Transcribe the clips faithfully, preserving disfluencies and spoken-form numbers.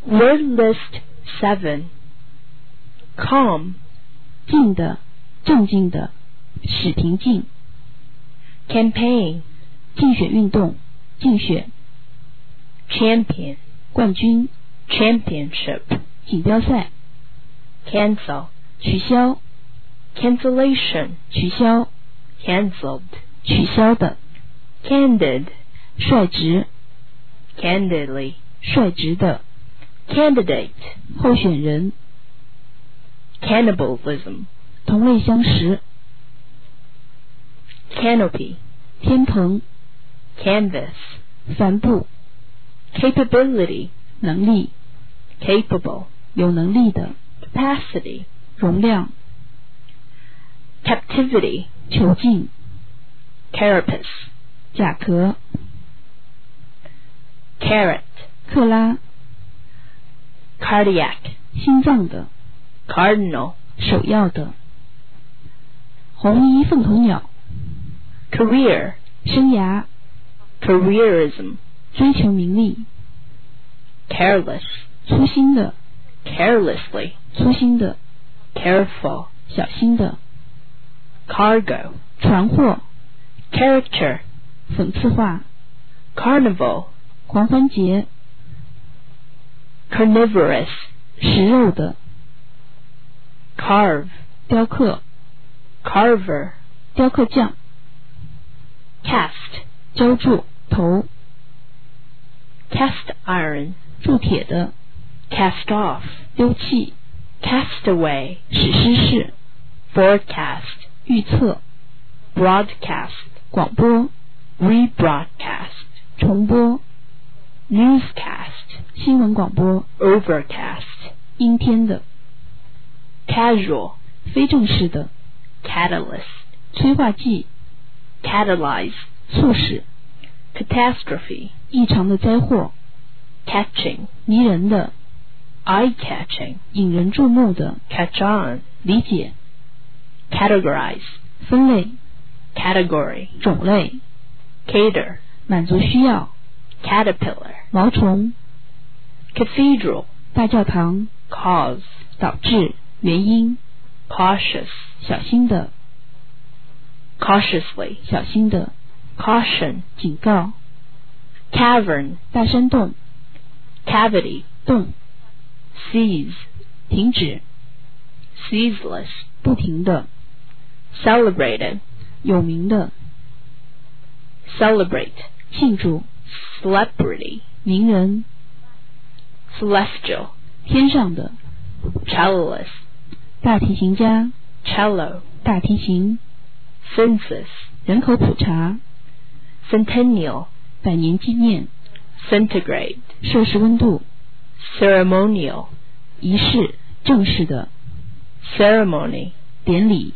Word list seven. Calm. 静的，镇静的，使平静。 Campaign. 竞选运动，竞选。 Champion. 冠军。 Championship. 锦标赛。 Cancel. 取消。 Cancellation. 取消。 Cancelled. 取消的。 Candid. 率直。 Candidly. 率直的。 Candidate. 候选人。 Cannibalism. 同类相食。 Canopy. 天棚。 Canvas. 帆布。 Capability. 能力。 Capable. 有能力的。 Capacity. 容量。 Captivity. 囚禁。 Carapace. 甲壳。 Carrot. 克拉。 Cardiac. 心脏的。 Cardinal. 首要的。红衣凤头鸟。 Career. 生涯。 Careerism. 追求名利。 Careless. 粗心的。 Carelessly. 粗心的。 Careful. 小心的。 Cargo. 船货。 Character. 讽刺化。 Carnival. 狂欢节。 Carnivorous. 食肉的。 Carve. 雕刻。 Carver. 雕刻匠。 Cast. 浇筑头。 Cast iron. 铸铁的。 Cast off. 丢弃。 Cast away. 使失事。 Forecast. 预测。 Broadcast. 广播。 Rebroadcast. 重播。 Newscast. 新闻广播。 Overcast. 阴天的。 Casual. 非正式的。 Catalyst. 催化剂。 Catalyze. 促使。 Catastrophe. 异常的灾祸。 Catching. 迷人的。 Eye-catching. 引人注目的。 Catch on. 理解。 Categorize. 分类。 Category. 种类。 Cater. 满足需要。 Caterpillar. 毛虫。 Cathedral. 大教堂。 Cause. 导致。原因。 Cautious. 小心的。 Cautiously. 小心的。 Caution. 警告。 Cavern. 大山洞。 Cavity. 洞。 Cease. 停止。 Ceaseless. 不停的。 Celebrated. 有名的。 Celebrate. 庆祝。 Celebrity. 名人。 Celestial. 天上的。 Cellist. 大提琴家。 Cello. 大提琴。 Census. 人口普查。 Centennial. 百年纪念。 Centigrade. 摄氏温度。 Ceremonial. 仪式，正式的。 Ceremony. 典礼。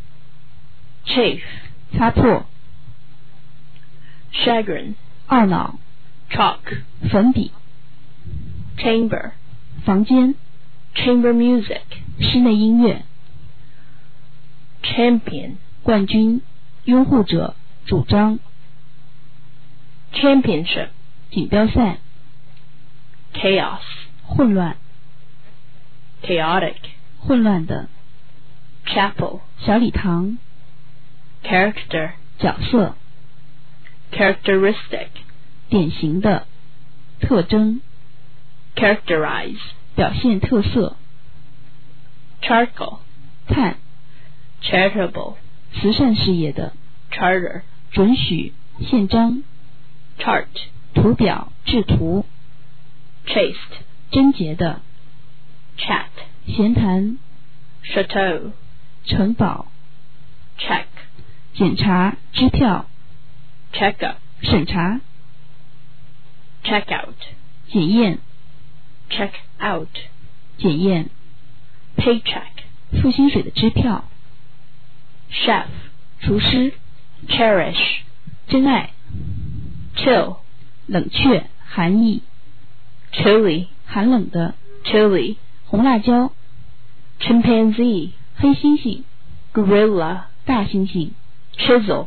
Chafe. 擦破。 Chagrin. 懊恼。 Chalk. 粉笔。 Chamber. 房间。 Chamber music. 室内音乐。 Champion. 冠军。拥护者。主张。 Championship. 锦标赛。 Chaos. 混乱。 Chaotic. 混乱的。 Chapel. 小礼堂。 Character. 角色。 Characteristic. 典型的。特征。 Characterize. 表现特色。 Charcoal. 碳。 Charitable. 慈善事业的。 Charter. 准许。宪章。 Chart. 图表。制图。 Chaste. 贞洁的。 Chat. 闲谈。 Chateau. 城堡。 Check. 检查。支票。 Checkup. 审查。 Checkout. 检验。 Check out. 检验。 Paycheck. 付薪水的支票。 Chef. 厨师。 Cherish. 真爱。 Chill. 冷却。寒意。 Chilly. 寒冷的。 Chili. 红辣椒。 Chimpanzee. 黑猩猩。 Gorilla. 大猩猩。 Chisel.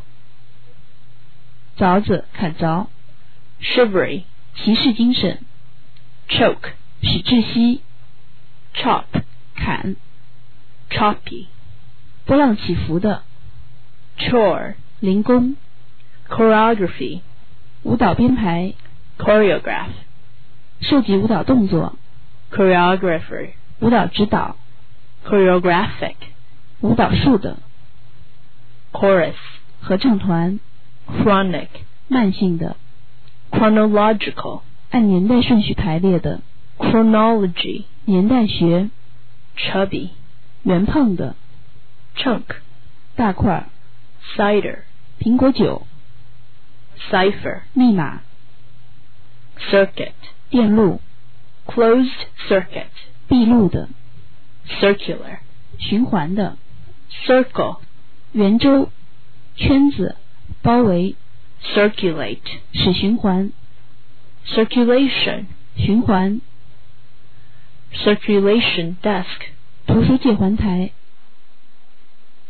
凿子。砍凿。 Chivalry. 骑士精神。 Choke. 使窒息， chop, 砍， choppy, 波浪起伏的， chore, 零工， choreography, 舞蹈编排， choreograph, 设计舞蹈动作， choreographer, 舞蹈指导， choreographic, 舞蹈术的， chorus, 合唱团， chronic, 慢性的， chronological, 按年代顺序排列的， chronology, 年代学， chubby, 圆胖的， chunk, 大块， cider, 苹果酒， cipher, 密码， circuit, 电路， closed circuit, 闭路的， circular, 循环的， circle, 圆周，圈子，包围， circulate, 使循环， circulation, 循环， circulation desk, 图书借还台，